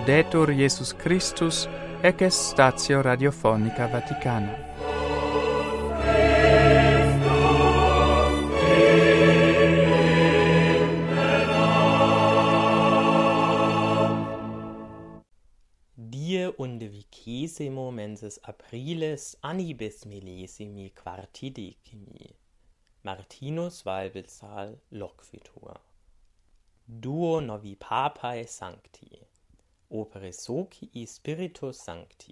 Laudetur Jesus Christus, ec est statio radiofonica Vaticana. Die undevicesimo mensis aprilis annibis millesimi quartidecimi. Martinus Valbelsal loquitur. Duo novi papae sancti, opere socii spiritus sancti.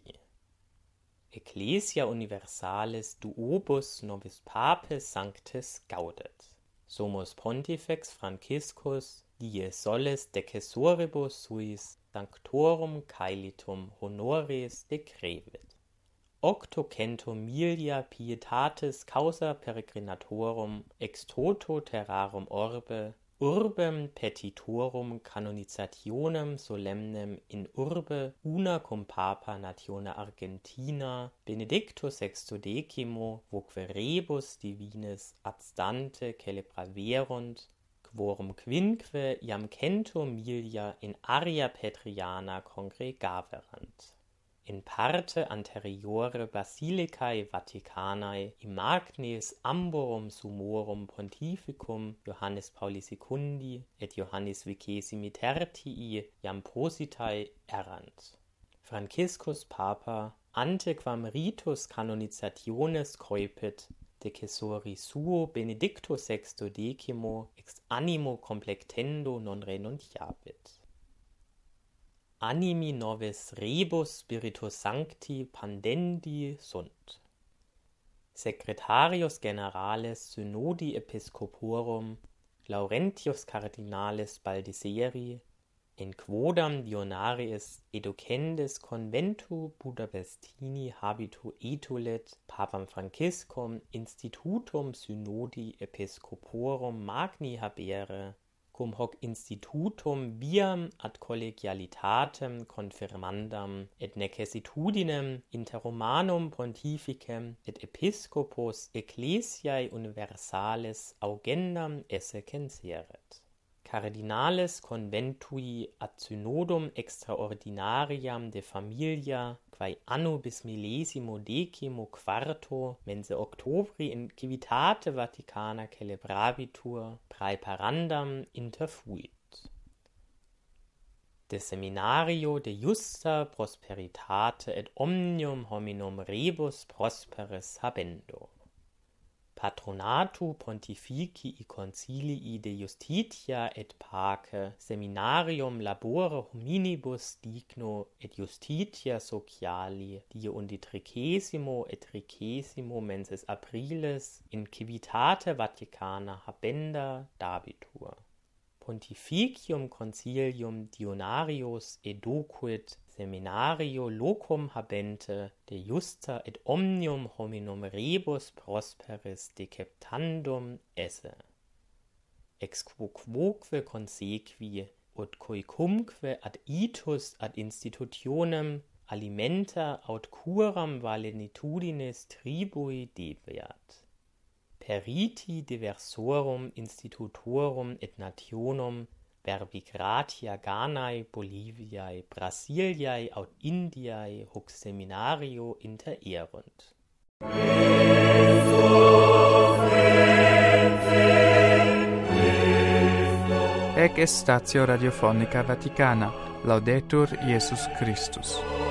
Ecclesia universalis duobus novis papes sanctis gaudet. Sumus pontifex Franciscus die soles decessoribus suis sanctorum caelitum honores decrevit. Octocento milia pietatis causa peregrinatorum ex toto terrarum orbe, urbem petitorum canonizationem solemnem in urbe una cum papa natione Argentina Benedictus sextodecimo voque rebus divinis abstante celebraverunt, quorum quinque iam cento milia in aria Petriana congregaverant. In parte anteriore basilicae Vaticanae imagnes amborum summorum pontificum Johannes Pauli II et Johannes Vicesimi Tertii iam positae errant. Franciscus Papa antequam ritus canonizationis coepit decessori suo Benedictus sextodecimo ex animo complectendo non renunciabit. Animi novis rebus Spiritus Sancti pandendi sunt. Secretarius generales synodi episcoporum Laurentius cardinalis Baldisseri in quodam Dionariis educendis conventu Budapestini habitu etulit papam Franciscum institutum synodi episcoporum magni habere, cum hoc institutum viam ad collegialitatem confirmandam et necessitudinem inter Romanum pontificem et episcopos ecclesiae universalis augendam esse censeret. Cardinales conventui ad synodum extraordinariam de familia quae anno bis millesimo decimo quarto mense octobri in civitate Vaticana celebrabitur praeparandam interfuit. De seminario de justa prosperitate et omnium hominum rebus prosperis habendo. Patronatu pontificii concilii de justitia et pace seminarium labore hominibus digno et justitia sociali die unditrecesimo et tricesimo mensis aprilis in civitate Vaticana habenda dabitur. Pontificium concilium Dionarius eduquit seminario locum habente de justa et omnium hominum rebus prosperis deceptandum esse. Ex quoque consequi ut coicumque ad itus ad institutionem alimenta aut curam valenitudinis tribui debeat. Periti diversorum institutorum et nationum verbi gratia Ghanae, Boliviae, Brasiliae aut Indiae hoc seminario intererunt. Ec est statio radiofonica Vaticana. Laudetur Jesus Christus.